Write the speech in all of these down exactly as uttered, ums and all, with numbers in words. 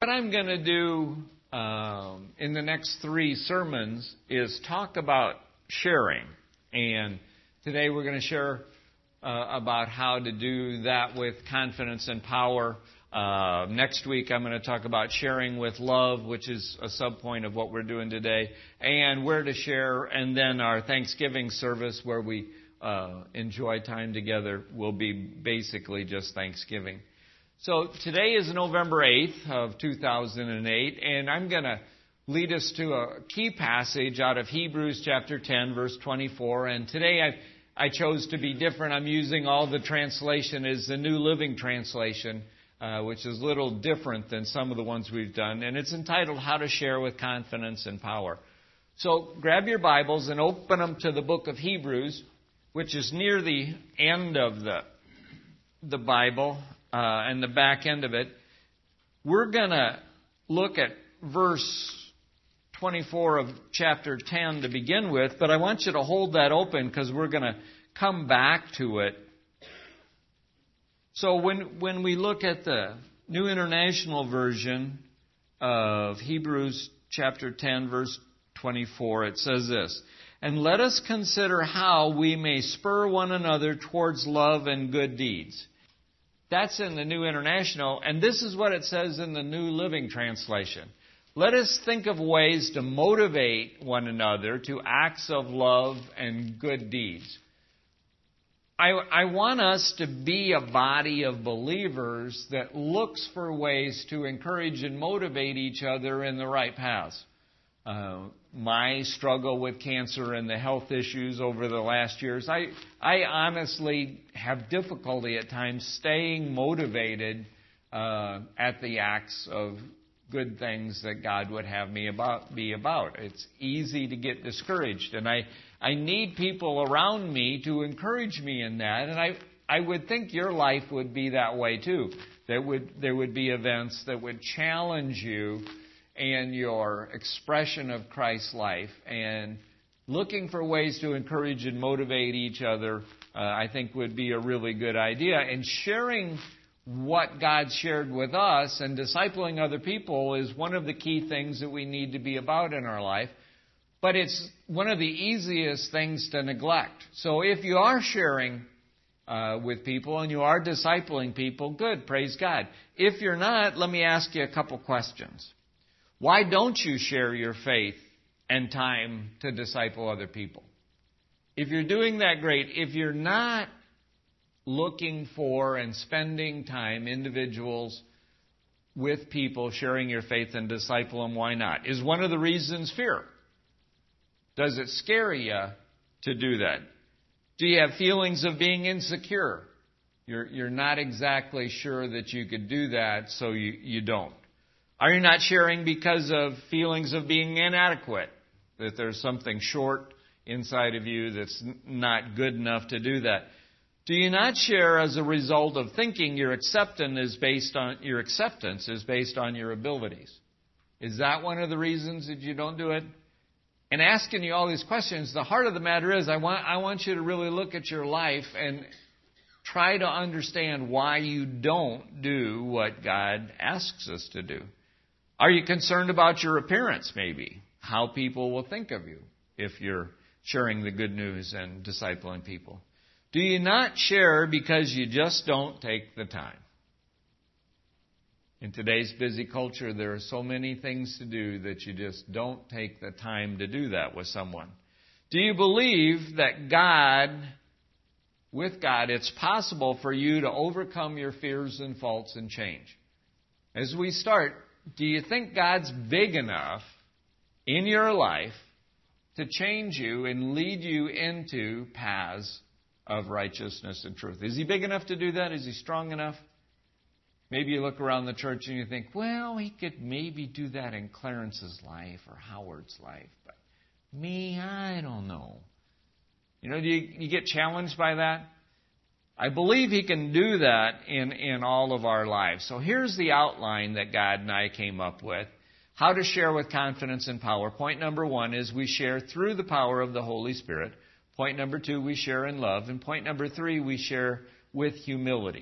What I'm going to do um, in the next three sermons is talk about sharing. And today we're going to share uh, about how to do that with confidence and power. Uh, next week I'm going to talk about sharing with love, which is a subpoint of what we're doing today, and where to share. And then our Thanksgiving service where we uh, enjoy time together will be basically just Thanksgiving. So today is November eighth of two thousand eight, and I'm going to lead us to a key passage out of Hebrews chapter ten, verse twenty-four. And today I, I chose to be different. I'm using all the translation is the New Living Translation, uh, which is a little different than some of the ones we've done. And it's entitled How to Share with Confidence and Power. So grab your Bibles and open them to the book of Hebrews, which is near the end of the, the Bible. Uh, and the back end of it. We're going to look at verse twenty-four of chapter ten to begin with, but I want you to hold that open because we're going to come back to it. So when, when we look at the New International Version of Hebrews chapter ten, verse twenty-four, it says this, "And let us consider how we may spur one another towards love and good deeds." That's in the New International, and this is what it says in the New Living Translation. Let us think of ways to motivate one another to acts of love and good deeds. I, I want us to be a body of believers that looks for ways to encourage and motivate each other in the right paths. Uh, my struggle with cancer and the health issues over the last years, I, I honestly have difficulty at times staying motivated uh, at the acts of good things that God would have me about be about. It's easy to get discouraged, and I, I need people around me to encourage me in that, and I, I would think your life would be that way too. There would, there would be events that would challenge you and your expression of Christ's life, and looking for ways to encourage and motivate each other, uh, I think would be a really good idea. And sharing what God shared with us and discipling other people is one of the key things that we need to be about in our life. But it's one of the easiest things to neglect. So if you are sharing uh, with people and you are discipling people, good, praise God. If you're not, let me ask you a couple questions. Why don't you share your faith and time to disciple other people? If you're doing that, great. If you're not looking for and spending time, individuals, with people, sharing your faith and disciple them, why not? Is one of the reasons fear? Does it scare you to do that? Do you have feelings of being insecure? You're, you're not exactly sure that you could do that, so you, you don't. Are you not sharing because of feelings of being inadequate? That there's something short inside of you that's not good enough to do that? Do you not share as a result of thinking your acceptance is based on your acceptance is based on your abilities? Is that one of the reasons that you don't do it? And asking you all these questions, the heart of the matter is I want I want you to really look at your life and try to understand why you don't do what God asks us to do. Are you concerned about your appearance, maybe? How people will think of you if you're sharing the good news and discipling people? Do you not share because you just don't take the time? In today's busy culture, there are so many things to do that you just don't take the time to do that with someone. Do you believe that God, with God, it's possible for you to overcome your fears and faults and change? As we start, do you think God's big enough in your life to change you and lead you into paths of righteousness and truth? Is He big enough to do that? Is He strong enough? Maybe you look around the church and you think, well, He could maybe do that in Clarence's life or Howard's life. But me, I don't know. You know, do you, you get challenged by that? I believe He can do that in, in all of our lives. So here's the outline that God and I came up with. How to share with confidence and power. Point number one is we share through the power of the Holy Spirit. Point number two, we share in love. And point number three, we share with humility.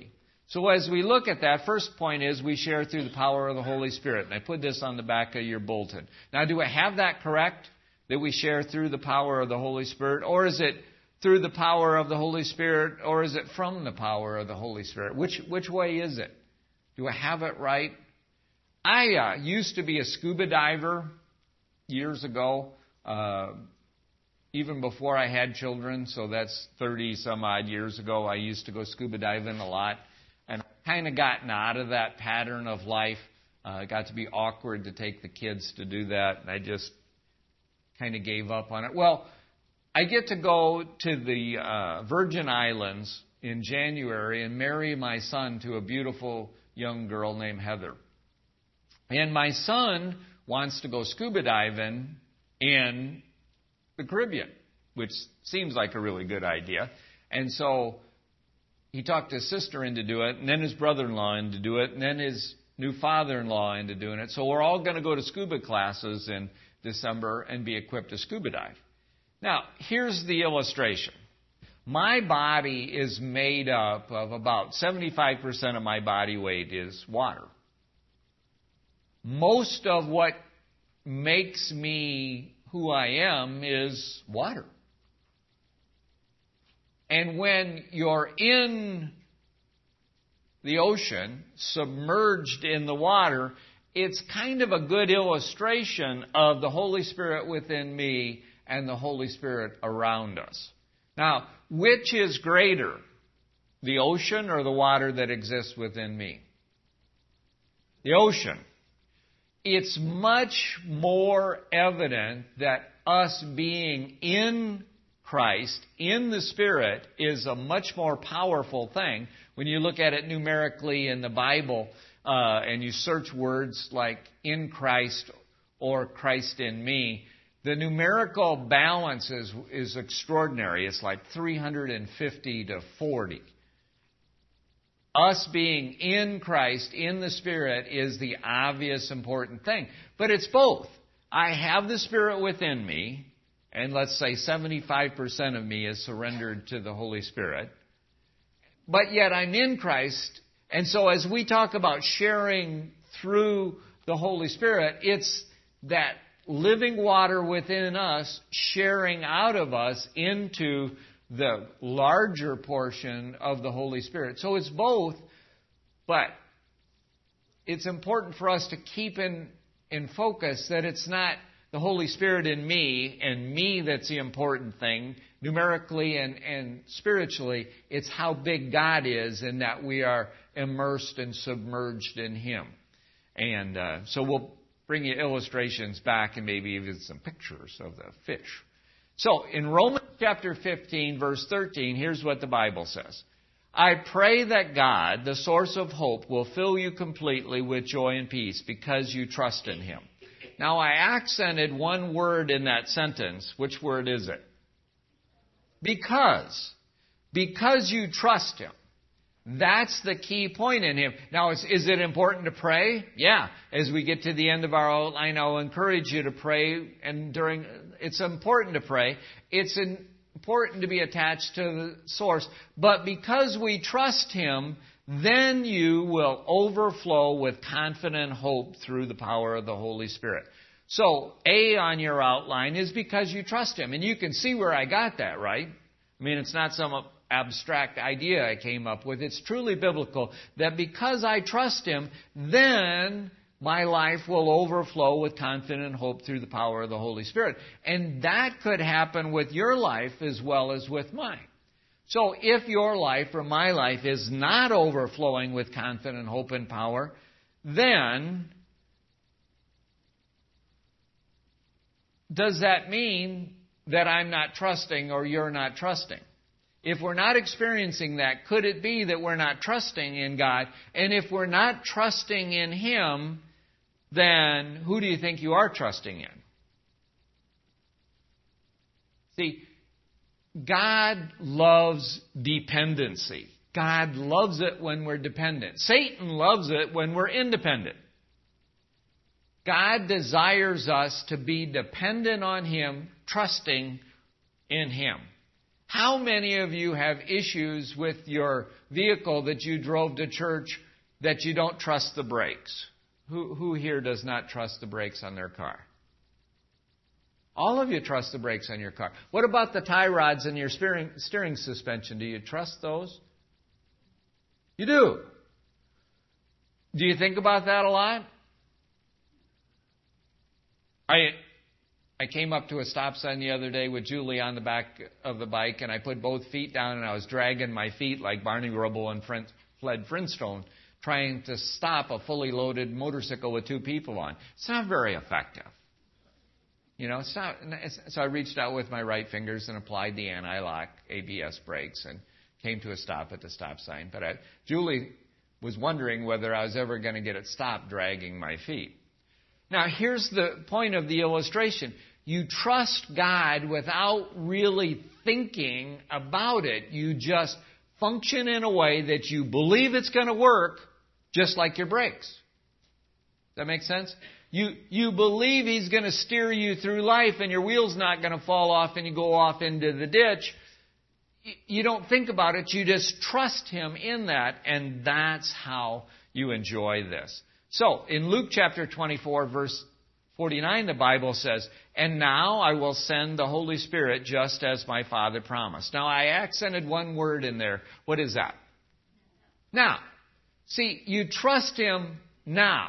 So as we look at that, first point is we share through the power of the Holy Spirit. And I put this on the back of your bulletin. Now, do I have that correct? That we share through the power of the Holy Spirit? Or is it through the power of the Holy Spirit? Or is it from the power of the Holy Spirit? Which, which way is it? Do I have it right? I uh, used to be a scuba diver years ago, uh, even before I had children. So that's thirty some odd years ago. I used to go scuba diving a lot. And I've kind of gotten out of that pattern of life. Uh, it got to be awkward to take the kids to do that. And I just kind of gave up on it. Well, I get to go to the uh, Virgin Islands in January and marry my son to a beautiful young girl named Heather. And my son wants to go scuba diving in the Caribbean, which seems like a really good idea. And so he talked his sister into doing it, and then his brother-in-law into doing it, and then his new father-in-law into doing it. So we're all going to go to scuba classes in December and be equipped to scuba dive. Now, here's the illustration. My body is made up of about seventy-five percent of my body weight is water. Most of what makes me who I am is water. And when you're in the ocean, submerged in the water, it's kind of a good illustration of the Holy Spirit within me and the Holy Spirit around us. Now, which is greater, the ocean or the water that exists within me? The ocean. It's much more evident that us being in Christ, in the Spirit, is a much more powerful thing. When you look at it numerically in the Bible, uh, and you search words like in Christ or Christ in me, the numerical balance is, is extraordinary. It's like three hundred fifty to forty. Us being in Christ, in the Spirit, is the obvious important thing. But it's both. I have the Spirit within me, and let's say seventy-five percent of me is surrendered to the Holy Spirit. But yet I'm in Christ, and so as we talk about sharing through the Holy Spirit, it's that living water within us sharing out of us into the larger portion of the Holy Spirit. So it's both, but it's important for us to keep in, in focus that it's not the Holy Spirit in me and me that's the important thing, numerically and, and spiritually. It's how big God is and that we are immersed and submerged in Him. And uh, so we'll bring you illustrations back and maybe even some pictures of the fish. So, in Romans chapter fifteen, verse thirteen, here's what the Bible says. I pray that God, the source of hope, will fill you completely with joy and peace because you trust in Him. Now, I accented one word in that sentence. Which word is it? Because. Because you trust Him. That's the key point in Him. Now, is, is it important to pray? Yeah. As we get to the end of our outline, I'll encourage you to pray. And during, it's important to pray. It's important to be attached to the source. But because we trust Him, then you will overflow with confident hope through the power of the Holy Spirit. So, A on your outline is because you trust Him. And you can see where I got that, right? I mean, it's not some abstract idea I came up with. It's truly biblical that because I trust Him, then my life will overflow with confident hope through the power of the Holy Spirit. And that could happen with your life as well as with mine. So if your life or my life is not overflowing with confident hope and power, then does that mean that I'm not trusting or you're not trusting? If we're not experiencing that, could it be that we're not trusting in God? And if we're not trusting in Him, then who do you think you are trusting in? See, God loves dependency. God loves it when we're dependent. Satan loves it when we're independent. God desires us to be dependent on Him, trusting in Him. How many of you have issues with your vehicle that you drove to church that you don't trust the brakes? Who, who here does not trust the brakes on their car? All of you trust the brakes on your car. What about the tie rods in your steering, steering suspension? Do you trust those? You do. Do you think about that a lot? I I came up to a stop sign the other day with Julie on the back of the bike, and I put both feet down, and I was dragging my feet like Barney Rubble and Fred Flintstone, trying to stop a fully loaded motorcycle with two people on. It's not very effective. You know, it's not, it's, so I reached out with my right fingers and applied the anti-lock A B S brakes and came to a stop at the stop sign. But I, Julie was wondering whether I was ever going to get it stopped dragging my feet. Now, here's the point of the illustration. You trust God without really thinking about it. You just function in a way that you believe it's going to work, just like your brakes. Does that make sense? You, you believe He's going to steer you through life and your wheel's not going to fall off and you go off into the ditch. You don't think about it. You just trust Him in that, and that's how you enjoy this. So, in Luke chapter twenty-four, verse forty-nine, the Bible says, "And now I will send the Holy Spirit just as my Father promised." Now, I accented one word in there. What is that? Now. See, you trust Him now.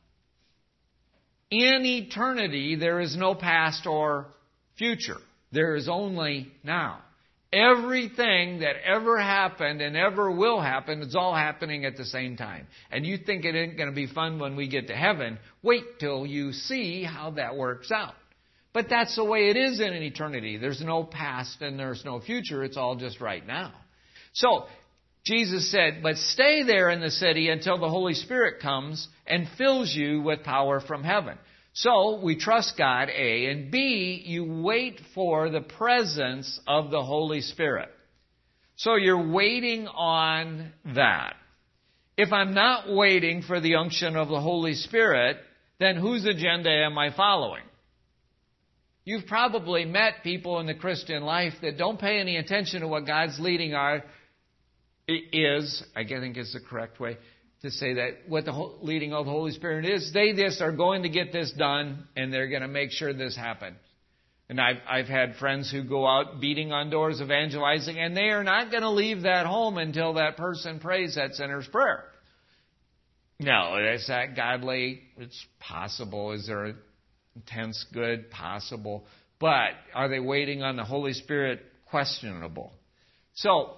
In eternity, there is no past or future. There is only now. Everything that ever happened and ever will happen is all happening at the same time. And you think it ain't going to be fun when we get to heaven. Wait till you see how that works out. But that's the way it is in an eternity. There's no past and there's no future. It's all just right now. So, Jesus said, "But stay there in the city until the Holy Spirit comes and fills you with power from heaven." So, we trust God, A, and B, you wait for the presence of the Holy Spirit. So, you're waiting on that. If I'm not waiting for the unction of the Holy Spirit, then whose agenda am I following? You've probably met people in the Christian life that don't pay any attention to what God's leading are, is, I think is the correct way to say that, what the leading of the Holy Spirit is. They just are going to get this done, and they're going to make sure this happens. And I've, I've had friends who go out beating on doors, evangelizing, and they are not going to leave that home until that person prays that sinner's prayer. No, is that godly? It's possible. Is there intense good? Possible. But are they waiting on the Holy Spirit? Questionable. So,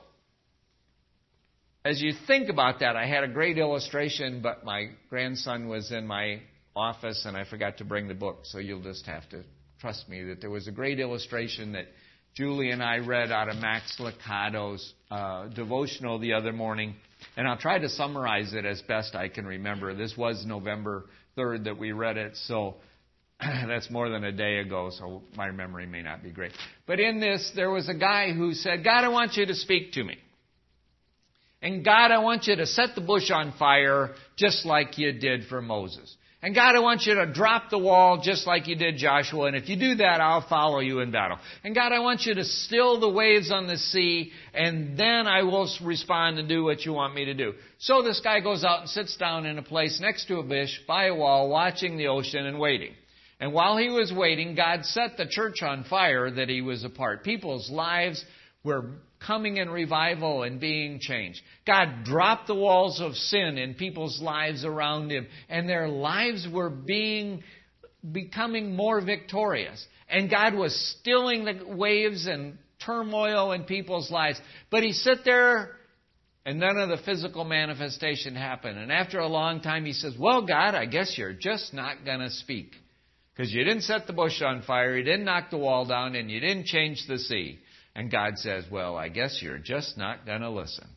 as you think about that, I had a great illustration, but my grandson was in my office and I forgot to bring the book, so you'll just have to trust me that there was a great illustration that Julie and I read out of Max Lucado's uh, devotional the other morning, and I'll try to summarize it as best I can remember. This was November third that we read it, so that's more than a day ago, so my memory may not be great. But in this, there was a guy who said, "God, I want you to speak to me. And God, I want you to set the bush on fire just like you did for Moses. And God, I want you to drop the wall just like you did Joshua. And if you do that, I'll follow you in battle. And God, I want you to still the waves on the sea. And then I will respond and do what you want me to do." So this guy goes out and sits down in a place next to a bush by a wall, watching the ocean and waiting. And while he was waiting, God set the church on fire that he was a part. People's lives were coming in revival and being changed. God dropped the walls of sin in people's lives around him, and their lives were being becoming more victorious. And God was stilling the waves and turmoil in people's lives. But he sat there, and none of the physical manifestation happened. And after a long time, he says, "Well, God, I guess you're just not going to speak. Because you didn't set the bush on fire, you didn't knock the wall down, and you didn't change the sea." And God says, "Well, I guess you're just not going to listen."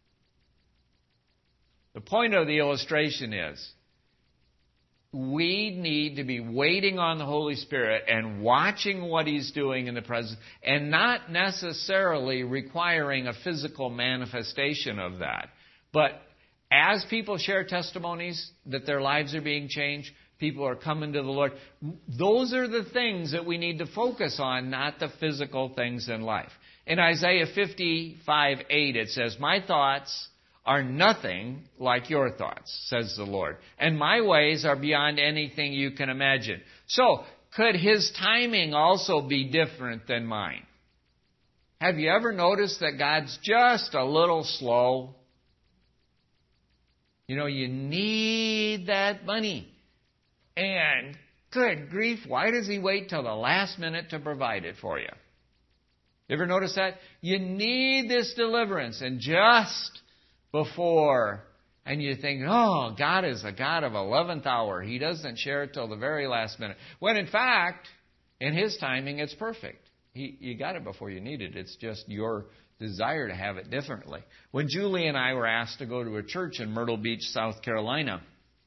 The point of the illustration is, we need to be waiting on the Holy Spirit and watching what He's doing in the present, and not necessarily requiring a physical manifestation of that. But as people share testimonies that their lives are being changed, people are coming to the Lord, those are the things that we need to focus on, not the physical things in life. In Isaiah fifty-five eight, it says, "My thoughts are nothing like your thoughts, says the Lord. And my ways are beyond anything you can imagine." So, could His timing also be different than mine? Have you ever noticed that God's just a little slow? You know, you need that money. And, good grief, why does He wait till the last minute to provide it for you? You ever notice that? You need this deliverance, and just before, and you think, oh, God is a God of eleventh hour. He doesn't share it till the very last minute. When in fact, in His timing, it's perfect. He, you got it before you need it. It's just your desire to have it differently. When Julie and I were asked to go to a church in Myrtle Beach, South Carolina,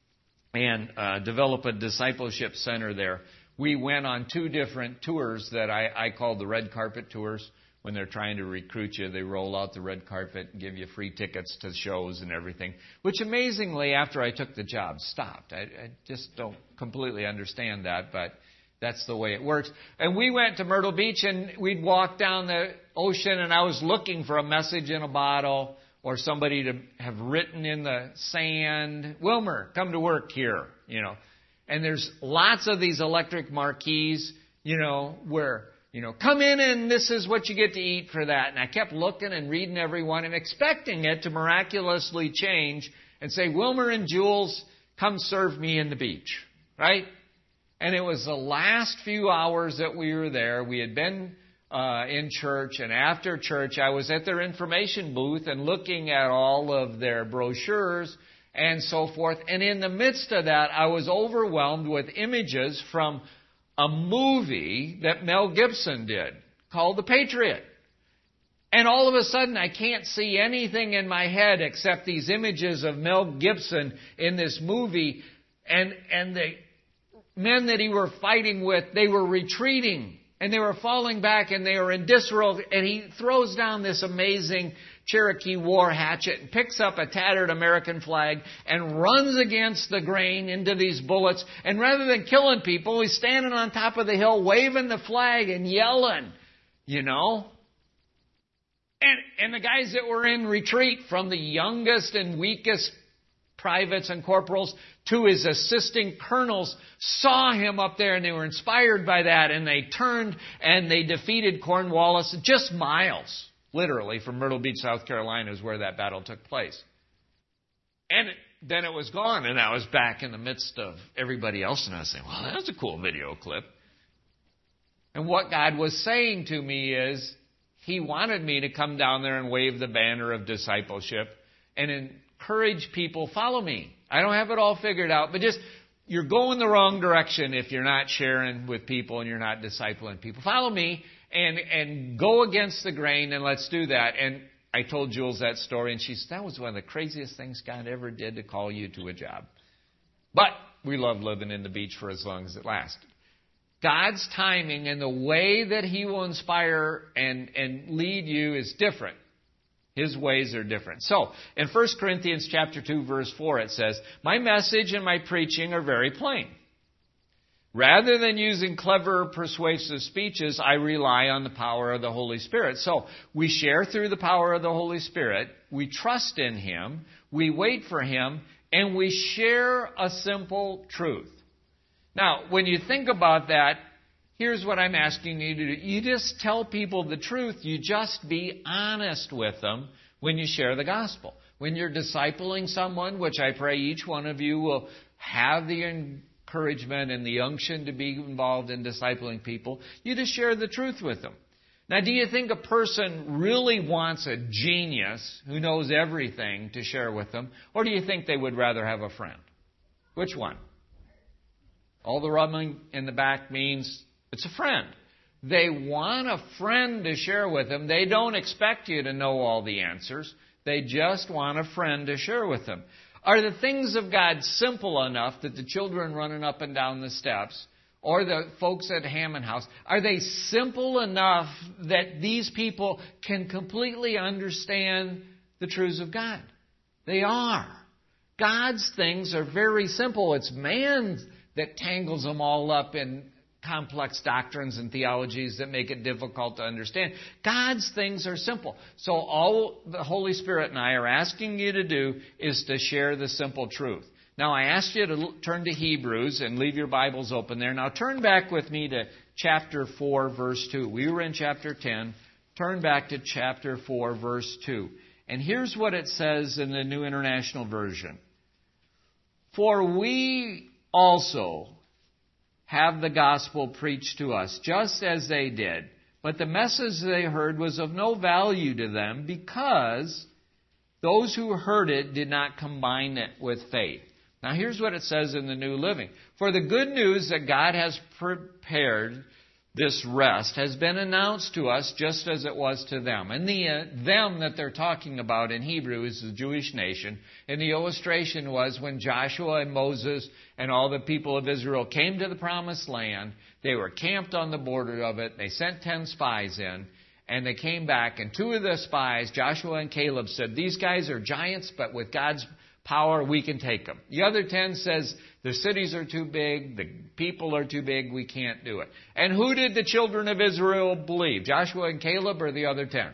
and uh, develop a discipleship center there, we went on two different tours that I, I called the red carpet tours. When they're trying to recruit you, they roll out the red carpet and give you free tickets to shows and everything, which amazingly, after I took the job, stopped. I, I just don't completely understand that, but that's the way it works. And we went to Myrtle Beach, and we'd walk down the ocean, and I was looking for a message in a bottle or somebody to have written in the sand, "Wilmer, come to work here," you know. And there's lots of these electric marquees, you know, where, you know, "Come in and this is what you get to eat for that." And I kept looking and reading every one and expecting it to miraculously change and say, "Wilmer and Jules, come serve me in the beach," right? And it was the last few hours that we were there. We had been uh, in church, and after church, I was at their information booth and looking at all of their brochures and so forth. And in the midst of that, I was overwhelmed with images from a movie that Mel Gibson did called The Patriot. And all of a sudden, I can't see anything in my head except these images of Mel Gibson in this movie. And, and the men that he were fighting with, they were retreating. And they were falling back, and they were in disarray. And he throws down this amazing Cherokee war hatchet and picks up a tattered American flag and runs against the grain into these bullets. And rather than killing people, he's standing on top of the hill waving the flag and yelling, you know. And, and the guys that were in retreat, from the youngest and weakest privates and corporals to his assisting colonels, saw him up there, and they were inspired by that, and they turned and they defeated Cornwallis just miles, literally, from Myrtle Beach, South Carolina, is where that battle took place. And it, then it was gone, and I was back in the midst of everybody else, and I was saying, well, that's a cool video clip. And what God was saying to me is, He wanted me to come down there and wave the banner of discipleship and encourage people, follow me. I don't have it all figured out, but just, you're going the wrong direction if you're not sharing with people and you're not discipling people. Follow me and, and go against the grain, and let's do that. And I told Jules that story, and she said, that was one of the craziest things God ever did, to call you to a job. But we love living in the beach for as long as it lasted. God's timing and the way that He will inspire and, and lead you is different. His ways are different. So, in First Corinthians chapter two, verse four, it says, "My message and my preaching are very plain. Rather than using clever, persuasive speeches, I rely on the power of the Holy Spirit." So, we share through the power of the Holy Spirit. We trust in Him. We wait for Him. And we share a simple truth. Now, when you think about that, here's what I'm asking you to do. You just tell people the truth. You just be honest with them when you share the gospel. When you're discipling someone, which I pray each one of you will have the encouragement and the unction to be involved in discipling people, you just share the truth with them. Now, do you think a person really wants a genius who knows everything to share with them? Or do you think they would rather have a friend? Which one? All the rubbing in the back means it's a friend. They want a friend to share with them. They don't expect you to know all the answers. They just want a friend to share with them. Are the things of God simple enough that the children running up and down the steps, or the folks at Hammond House, are they simple enough that these people can completely understand the truths of God? They are. God's things are very simple. It's man that tangles them all up in complex doctrines and theologies that make it difficult to understand. God's things are simple. So all the Holy Spirit and I are asking you to do is to share the simple truth. Now, I asked you to turn to Hebrews and leave your Bibles open there. Now, turn back with me to chapter four, verse two. We were in chapter ten. Turn back to chapter four, verse two. And here's what it says in the New International Version. For we also have the gospel preached to us, just as they did. But the message they heard was of no value to them, because those who heard it did not combine it with faith. Now here's what it says in the New Living. For the good news that God has prepared this rest has been announced to us just as it was to them. And the uh, them that they're talking about in Hebrew is the Jewish nation. And the illustration was when Joshua and Moses and all the people of Israel came to the promised land, they were camped on the border of it. They sent ten spies in, and they came back. And two of the spies, Joshua and Caleb, said, these guys are giants, but with God's power, we can take them. The other ten says, the cities are too big, the people are too big, we can't do it. And who did the children of Israel believe? Joshua and Caleb or the other ten?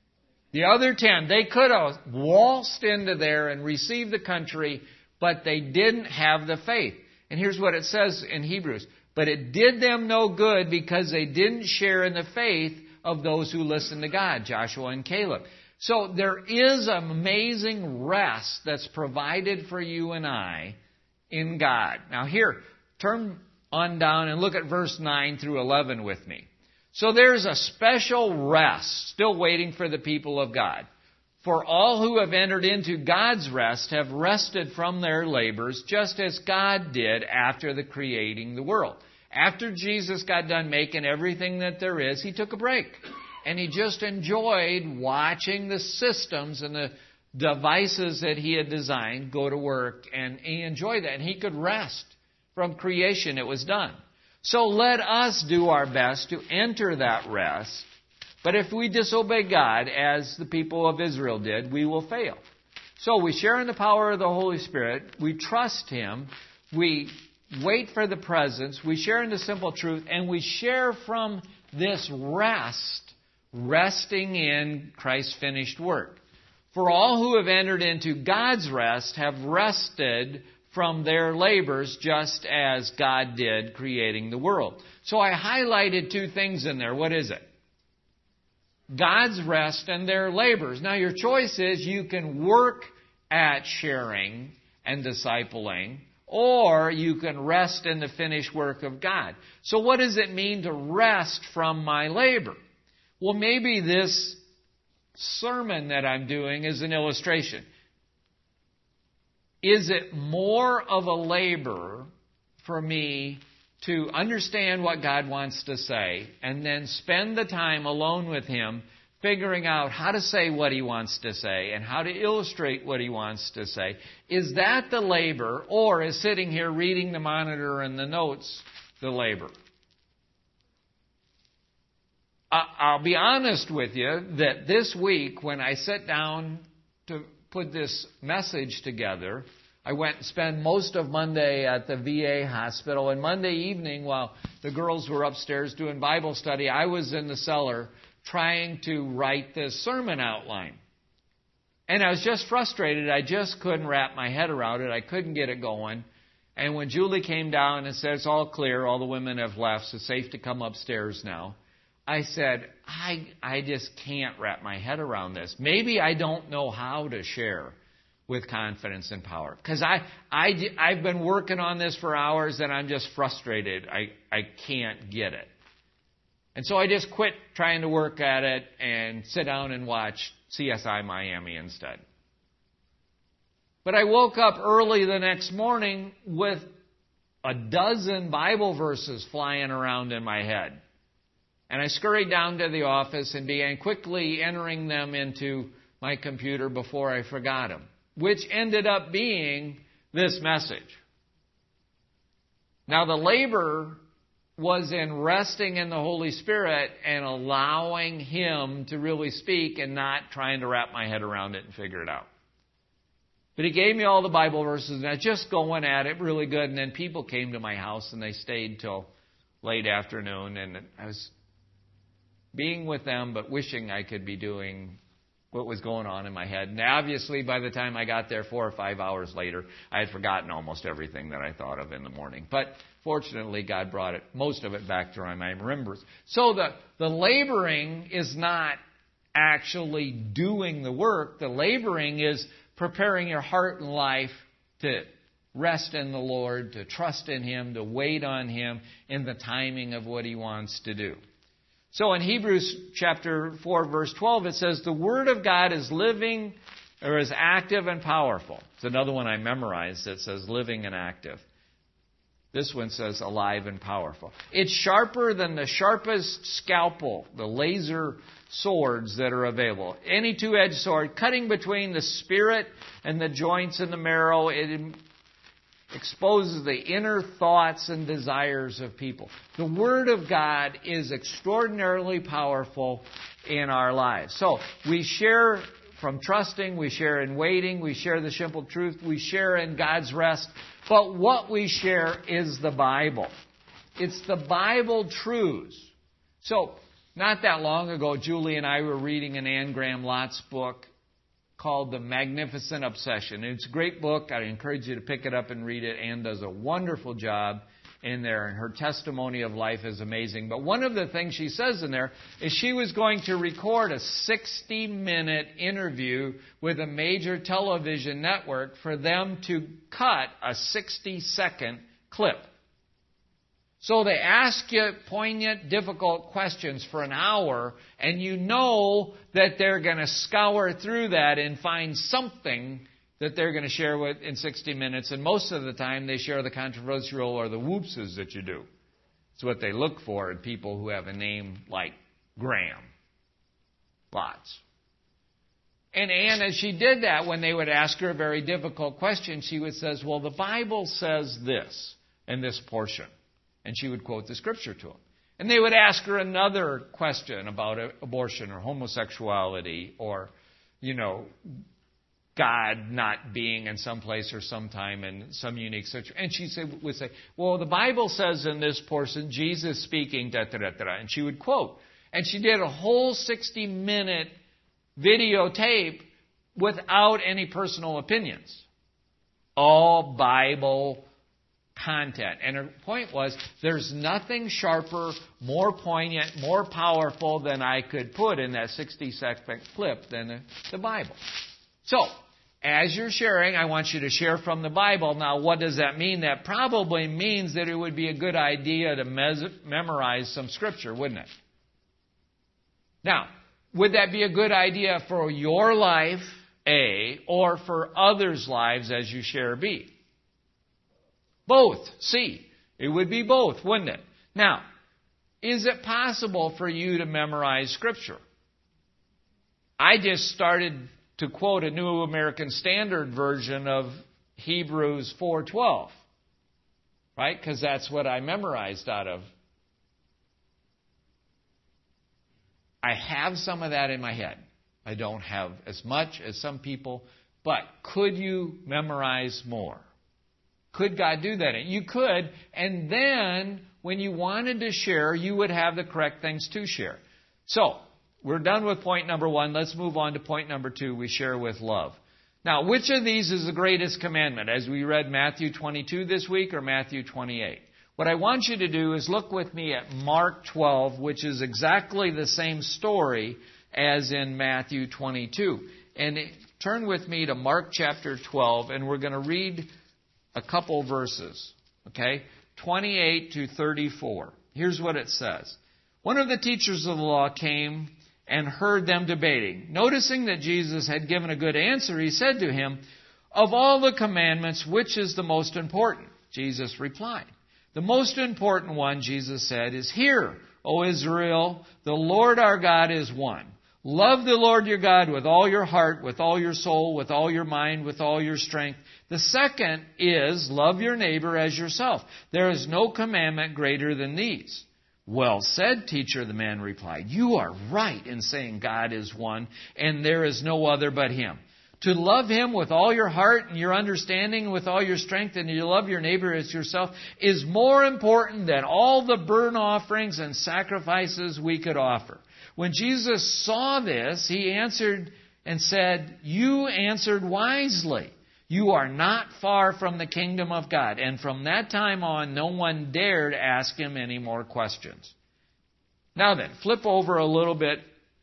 The other ten. They could have waltzed into there and received the country, but they didn't have the faith. And here's what it says in Hebrews. But it did them no good because they didn't share in the faith of those who listened to God, Joshua and Caleb. So there is an amazing rest that's provided for you and I in God. Now here, turn on down and look at verse nine through eleven with me. So there's a special rest still waiting for the people of God. For all who have entered into God's rest have rested from their labors, just as God did after the creating the world. After Jesus got done making everything that there is, He took a break. And He just enjoyed watching the systems and the devices that He had designed go to work. And He enjoyed that. And He could rest from creation. It was done. So let us do our best to enter that rest. But if we disobey God, as the people of Israel did, we will fail. So we share in the power of the Holy Spirit. We trust Him. We wait for the presence. We share in the simple truth. And we share from this rest, resting in Christ's finished work. For all who have entered into God's rest have rested from their labors, just as God did creating the world. So I highlighted two things in there. What is it? God's rest and their labors. Now your choice is you can work at sharing and discipling, or you can rest in the finished work of God. So what does it mean to rest from my labor? Well, maybe this sermon that I'm doing is an illustration. Is it more of a labor for me to understand what God wants to say and then spend the time alone with Him figuring out how to say what He wants to say and how to illustrate what He wants to say? Is that the labor, or is sitting here reading the monitor and the notes the labor? I'll be honest with you that this week, when I sat down to put this message together, I went and spent most of Monday at the V A hospital. And Monday evening, while the girls were upstairs doing Bible study, I was in the cellar trying to write this sermon outline. And I was just frustrated. I just couldn't wrap my head around it. I couldn't get it going. And when Julie came down and said, it's all clear, all the women have left, so it's safe to come upstairs now, I said, I I just can't wrap my head around this. Maybe I don't know how to share with confidence and power. Because I, I, I've been working on this for hours and I'm just frustrated. I, I can't get it. And so I just quit trying to work at it and sit down and watch C S I Miami instead. But I woke up early the next morning with a dozen Bible verses flying around in my head. And I scurried down to the office and began quickly entering them into my computer before I forgot them, which ended up being this message. Now, the labor was in resting in the Holy Spirit and allowing Him to really speak and not trying to wrap my head around it and figure it out. But He gave me all the Bible verses, and I was just going at it really good. And then people came to my house, and they stayed till late afternoon, and I was being with them, but wishing I could be doing what was going on in my head. And obviously, by the time I got there four or five hours later, I had forgotten almost everything that I thought of in the morning. But fortunately, God brought it, most of it back to my remembrance. So the, the laboring is not actually doing the work. The laboring is preparing your heart and life to rest in the Lord, to trust in Him, to wait on Him in the timing of what He wants to do. So in Hebrews chapter four, verse twelve, it says, the Word of God is living, or is active and powerful. It's another one I memorized that says living and active. This one says alive and powerful. It's sharper than the sharpest scalpel, the laser swords that are available. Any two-edged sword, cutting between the spirit and the joints and the marrow. It exposes the inner thoughts and desires of people. The Word of God is extraordinarily powerful in our lives. So we share from trusting, we share in waiting, we share the simple truth, we share in God's rest. But what we share is the Bible. It's the Bible truths. So not that long ago, Julie and I were reading an Anne Graham Lotz book called The Magnificent Obsession. It's a great book. I encourage you to pick it up and read it. Anne does a wonderful job in there, and her testimony of life is amazing. But one of the things she says in there is she was going to record a sixty-minute interview with a major television network for them to cut a sixty-second clip. So they ask you poignant, difficult questions for an hour, and you know that they're going to scour through that and find something that they're going to share with in sixty minutes. And most of the time, they share the controversial or the whoopses that you do. It's what they look for in people who have a name like Graham. Lots. And Anne, as she did that, when they would ask her a very difficult question, she would say, well, the Bible says this in this portion. And she would quote the Scripture to them. And they would ask her another question about abortion or homosexuality or, you know, God not being in some place or sometime in some unique situation. And she would say, well, the Bible says in this portion, Jesus speaking, da da da da. And she would quote. And she did a whole sixty-minute videotape without any personal opinions. All Bible content. And her point was, there's nothing sharper, more poignant, more powerful than I could put in that sixty-second clip than the, the Bible. So, as you're sharing, I want you to share from the Bible. Now, what does that mean? That probably means that it would be a good idea to mes- memorize some Scripture, wouldn't it? Now, would that be a good idea for your life, A, or for others' lives as you share, B? Both, C. It would be both, wouldn't it? Now, is it possible for you to memorize Scripture? I just started to quote a New American Standard version of Hebrews four twelve, right? Because that's what I memorized out of. I have some of that in my head. I don't have as much as some people, but could you memorize more? Could God do that? You could, and then when you wanted to share, you would have the correct things to share. So, we're done with point number one. Let's move on to point number two. We share with love. Now, which of these is the greatest commandment? As we read Matthew twenty-two this week or Matthew twenty-eight? What I want you to do is look with me at Mark twelve, which is exactly the same story as in Matthew twenty-two. And turn with me to Mark chapter twelve, and we're going to read a couple verses. Okay? twenty-eight to thirty-four. Here's what it says. One of the teachers of the law came and heard them debating. Noticing that Jesus had given a good answer, he said to him, of all the commandments, which is the most important? Jesus replied, the most important one, Jesus said, is, hear, O Israel, the Lord our God is one. Love the Lord your God with all your heart, with all your soul, with all your mind, with all your strength. The second is, love your neighbor as yourself. There is no commandment greater than these. Well said, teacher, the man replied. You are right in saying God is one, and there is no other but Him. To love Him with all your heart and your understanding, with all your strength, and you love your neighbor as yourself, is more important than all the burnt offerings and sacrifices we could offer. When Jesus saw this, He answered and said, "You answered wisely. You are not far from the kingdom of God." And from that time on, no one dared ask Him any more questions. Now then, flip over a little bit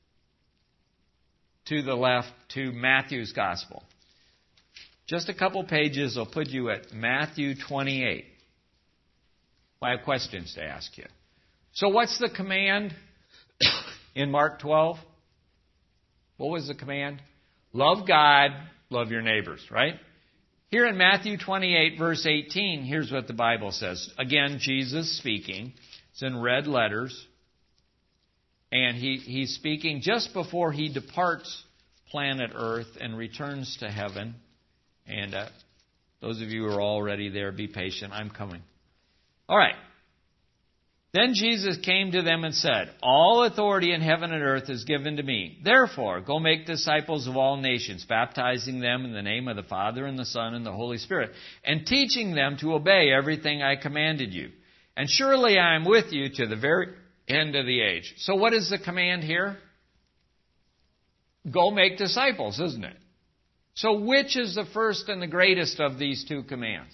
to the left to Matthew's Gospel. Just a couple pages will put you at Matthew twenty-eight. I have questions to ask you. So what's the command in Mark twelve? What was the command? Love God, love your neighbors, right? Here in Matthew twenty-eight, verse eighteen, here's what the Bible says. Again, Jesus speaking. It's in red letters. And he, he's speaking just before He departs planet Earth and returns to heaven. And uh, those of you who are already there, be patient. I'm coming. All right. Then Jesus came to them and said, "All authority in heaven and earth is given to me. Therefore, go make disciples of all nations, baptizing them in the name of the Father and the Son and the Holy Spirit, and teaching them to obey everything I commanded you. And surely I am with you to the very end of the age." So what is the command here? Go make disciples, isn't it? So which is the first and the greatest of these two commands?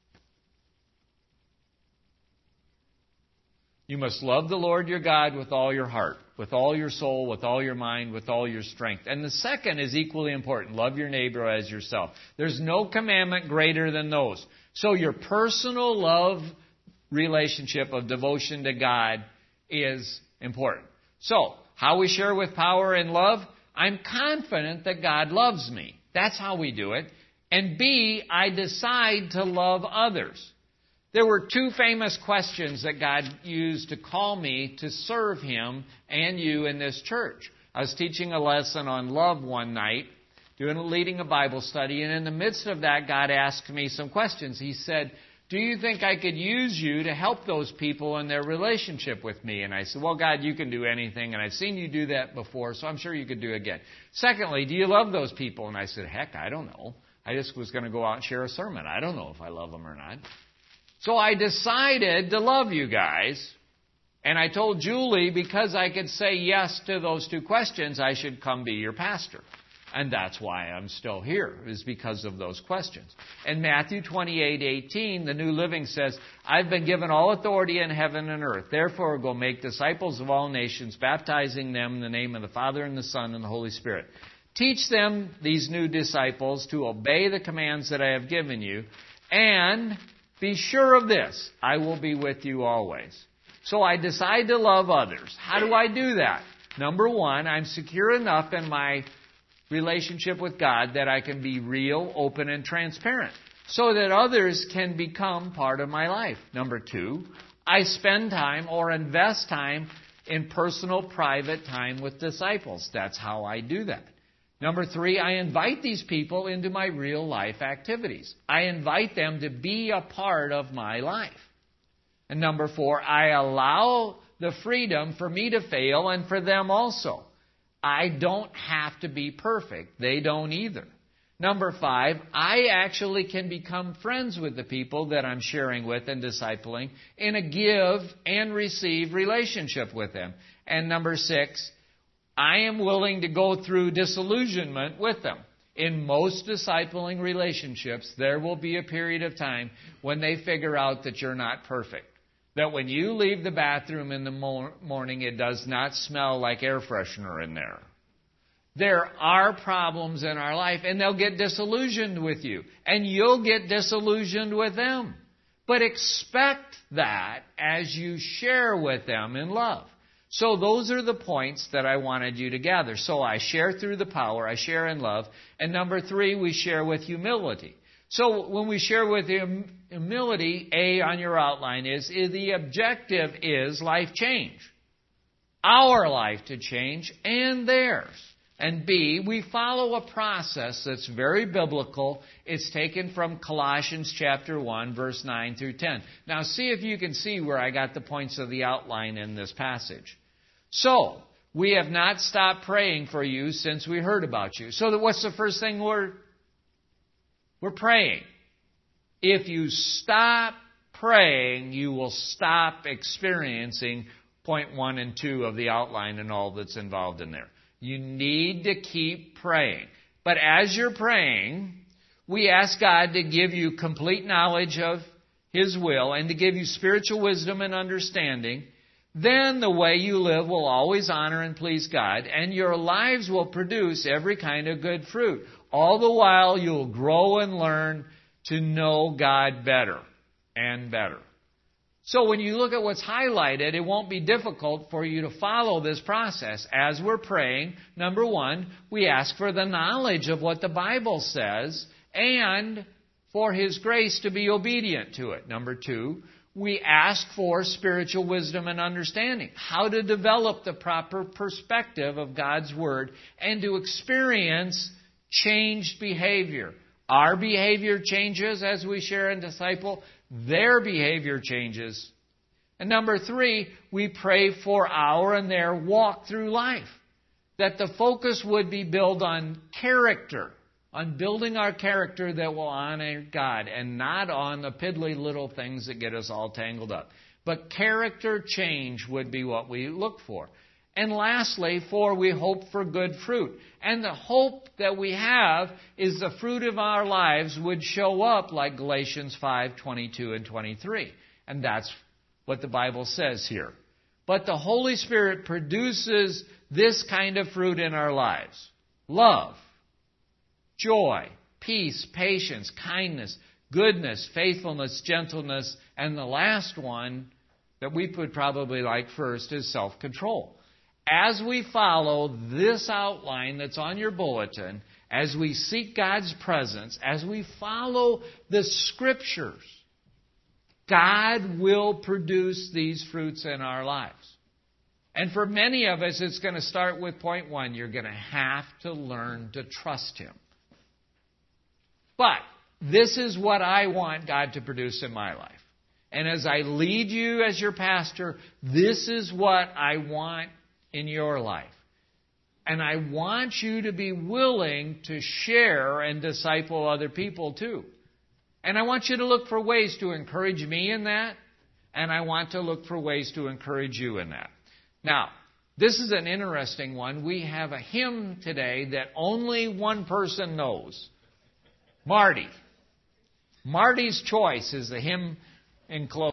You must love the Lord your God with all your heart, with all your soul, with all your mind, with all your strength. And the second is equally important. Love your neighbor as yourself. There's no commandment greater than those. So your personal love relationship of devotion to God is important. So, how we share with power and love? I'm confident that God loves me. That's how we do it. And B, I decide to love others. There were two famous questions that God used to call me to serve Him and you in this church. I was teaching a lesson on love one night, doing leading a Bible study, and in the midst of that, God asked me some questions. He said, "Do you think I could use you to help those people in their relationship with me?" And I said, "Well, God, you can do anything, and I've seen you do that before, so I'm sure you could do it again." Secondly, "Do you love those people?" And I said, "Heck, I don't know. I just was going to go out and share a sermon. I don't know if I love them or not." So I decided to love you guys, and I told Julie, because I could say yes to those two questions, I should come be your pastor. And that's why I'm still here, is because of those questions. In Matthew twenty-eight eighteen, the New Living says, "I've been given all authority in heaven and earth. Therefore, go make disciples of all nations, baptizing them in the name of the Father and the Son and the Holy Spirit. Teach them, these new disciples, to obey the commands that I have given you. And be sure of this, I will be with you always." So I decide to love others. How do I do that? Number one, I'm secure enough in my relationship with God that I can be real, open, and transparent so that others can become part of my life. Number two, I spend time or invest time in personal, private time with disciples. That's how I do that. Number three, I invite these people into my real life activities. I invite them to be a part of my life. And number four, I allow the freedom for me to fail and for them also. I don't have to be perfect. They don't either. Number five, I actually can become friends with the people that I'm sharing with and discipling in a give and receive relationship with them. And number six, I am willing to go through disillusionment with them. In most discipling relationships, there will be a period of time when they figure out that you're not perfect. That when you leave the bathroom in the morning, it does not smell like air freshener in there. There are problems in our life, and they'll get disillusioned with you. And you'll get disillusioned with them. But expect that as you share with them in love. So those are the points that I wanted you to gather. So I share through the power, I share in love. And number three, we share with humility. So when we share with humility, A on your outline is, is the objective is life change. Our life to change and theirs. And B, we follow a process that's very biblical. It's taken from Colossians chapter one, verse nine through ten. Now see if you can see where I got the points of the outline in this passage. So, we have not stopped praying for you since we heard about you. So what's the first thing we're, we're praying? If you stop praying, you will stop experiencing point one and two of the outline and all that's involved in there. You need to keep praying. But as you're praying, we ask God to give you complete knowledge of His will and to give you spiritual wisdom and understanding. Then the way you live will always honor and please God, and your lives will produce every kind of good fruit. All the while you'll grow and learn to know God better and better. So when you look at what's highlighted, it won't be difficult for you to follow this process. As we're praying, number one, we ask for the knowledge of what the Bible says and for His grace to be obedient to it. Number two, we ask for spiritual wisdom and understanding, how to develop the proper perspective of God's Word and to experience changed behavior. Our behavior changes as we share and disciple. Their behavior changes. And number three, we pray for our and their walk through life. That the focus would be built on character, on building our character that will honor God, and not on the piddly little things that get us all tangled up. But character change would be what we look for. And lastly, four, we hope for good fruit. And the hope that we have is the fruit of our lives would show up like Galatians five, twenty-two and twenty-three. And that's what the Bible says here. But the Holy Spirit produces this kind of fruit in our lives. Love, joy, peace, patience, kindness, goodness, faithfulness, gentleness, and the last one that we would probably like first is self-control. As we follow this outline that's on your bulletin, as we seek God's presence, as we follow the Scriptures, God will produce these fruits in our lives. And for many of us, it's going to start with point one. You're going to have to learn to trust Him. But this is what I want God to produce in my life. And as I lead you as your pastor, this is what I want in your life. And I want you to be willing to share and disciple other people too. And I want you to look for ways to encourage me in that. And I want to look for ways to encourage you in that. Now, this is an interesting one. We have a hymn today that only one person knows. Marty. Marty's Choice is the hymn in close.